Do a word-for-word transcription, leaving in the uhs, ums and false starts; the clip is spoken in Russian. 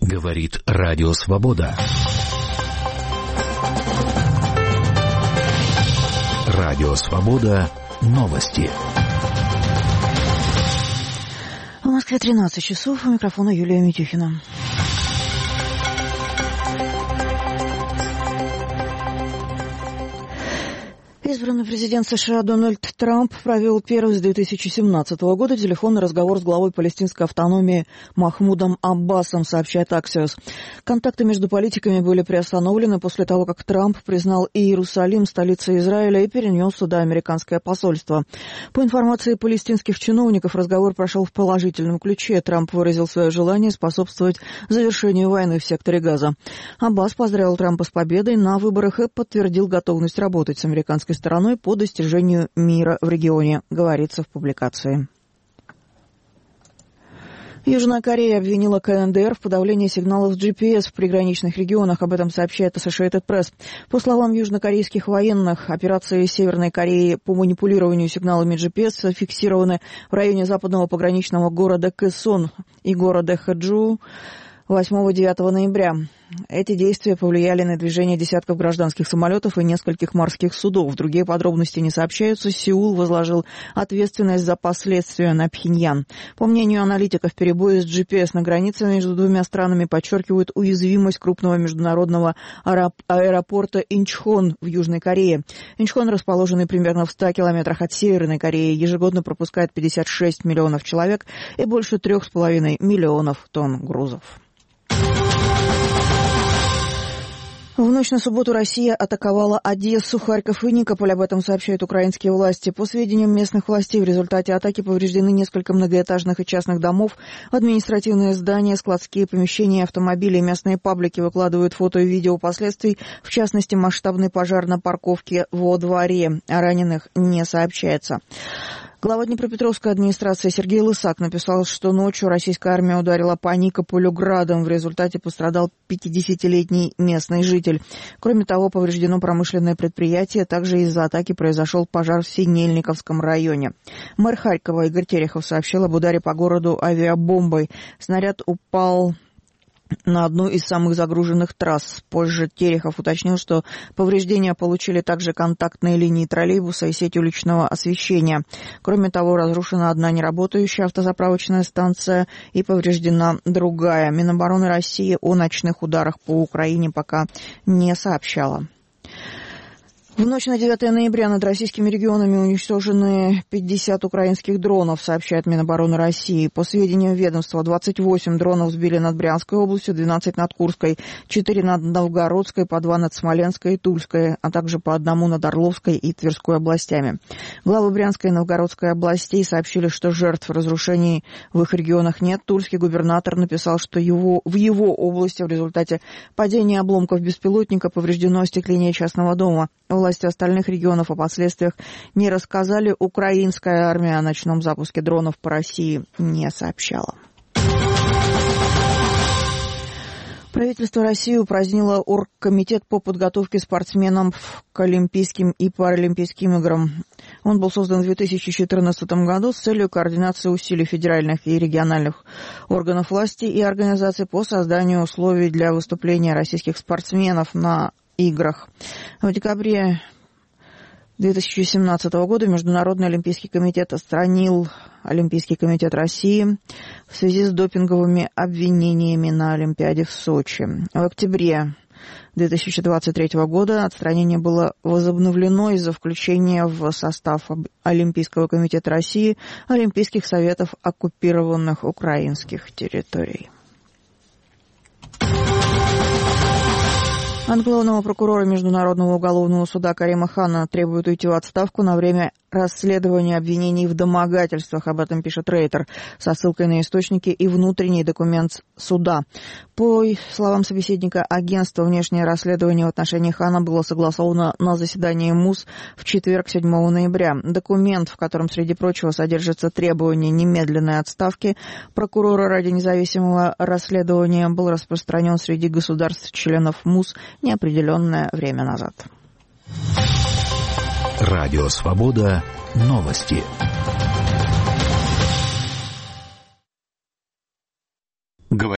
Говорит Радио Свобода. Радио Свобода. Новости. В Москве тринадцать часов. У микрофона Юлия Митюхина. Избранный президент США Дональд Трамп провел первый с две тысячи семнадцатого года телефонный разговор с главой палестинской автономии Махмудом Аббасом, сообщает Axios. Контакты между политиками были приостановлены после того, как Трамп признал Иерусалим столицей Израиля и перенес туда американское посольство. По информации палестинских чиновников, разговор прошел в положительном ключе. Трамп выразил свое желание способствовать завершению войны в секторе Газа. Аббас поздравил Трампа с победой на выборах и подтвердил готовность работать с американской стороной по достижению мира в регионе, говорится в публикации. Южная Корея обвинила КНДР в подавлении сигналов джи пи эс в приграничных регионах. Об этом сообщает Associated Press. По словам южнокорейских военных, операции Северной Кореи по манипулированию сигналами джи пи эс фиксированы в районе западного пограничного города Кэсон и города Хэджу восьмого-девятого ноября. Эти действия повлияли на движение десятков гражданских самолетов и нескольких морских судов. Другие подробности не сообщаются. Сеул возложил ответственность за последствия на Пхеньян. По мнению аналитиков, перебои с джи пи эс на границе между двумя странами подчеркивают уязвимость крупного международного аэропорта Инчхон в Южной Корее. Инчхон, расположенный примерно в ста километрах от Северной Кореи, ежегодно пропускает пятьдесят шесть миллионов человек и больше трех с половиной миллионов тонн грузов. В ночь на субботу Россия атаковала Одессу, Харьков и Никополь. Об этом сообщают украинские власти. По сведениям местных властей, в результате атаки повреждены несколько многоэтажных и частных домов, административные здания, складские помещения, автомобили. Местные паблики выкладывают фото и видео последствий, в частности, масштабный пожар на парковке во дворе. О раненых не сообщается. Глава Днепропетровской администрации Сергей Лысак написал, что ночью российская армия ударила по Никополю градом. В результате пострадал пятидесятилетний местный житель. Кроме того, повреждено промышленное предприятие. Также из-за атаки произошел пожар в Синельниковском районе. Мэр Харькова Игорь Терехов сообщил об ударе по городу авиабомбой. Снаряд упал на одну из самых загруженных трасс. Позже Терехов уточнил, что повреждения получили также контактные линии троллейбуса и сеть уличного освещения. Кроме того, разрушена одна неработающая автозаправочная станция и повреждена другая. Минобороны России о ночных ударах по Украине пока не сообщала. В ночь на девятое ноября над российскими регионами уничтожены пятьдесят украинских дронов, сообщает Минобороны России. По сведениям ведомства, двадцать восемь дронов сбили над Брянской областью, двенадцать над Курской, четыре над Новгородской, по два над Смоленской и Тульской, а также по одному над Орловской и Тверской областями. Главы Брянской и Новгородской областей сообщили, что жертв разрушений в их регионах нет. Тульский губернатор написал, что его, в его области в результате падения обломков беспилотника повреждено остекление частного дома. Власти остальных регионов о последствиях не рассказали. Украинская армия о ночном запуске дронов по России не сообщала. Правительство России упразднило Оргкомитет по подготовке спортсменов к Олимпийским и Паралимпийским играм. Он был создан в две тысячи четырнадцатом году с целью координации усилий федеральных и региональных органов власти и организаций по созданию условий для выступления российских спортсменов на играх. В декабре две тысячи семнадцатого года Международный олимпийский комитет отстранил Олимпийский комитет России в связи с допинговыми обвинениями на Олимпиаде в Сочи. В октябре две тысячи двадцать третьего года отстранение было возобновлено из-за включения в состав Олимпийского комитета России Олимпийских советов оккупированных украинских территорий. От главного прокурора Международного уголовного суда Карима Хана требуют уйти в отставку на время расследования обвинений в домогательствах. Об этом пишет Рейтер со ссылкой на источники и внутренний документ суда. По словам собеседника агентства, внешнее расследование в отношении Хана было согласовано на заседании МУС в четверг, седьмого ноября. Документ, в котором, среди прочего, содержится требование немедленной отставки прокурора ради независимого расследования, был распространен среди государств-членов МУС неопределенное время назад. Радио Свобода. Новости.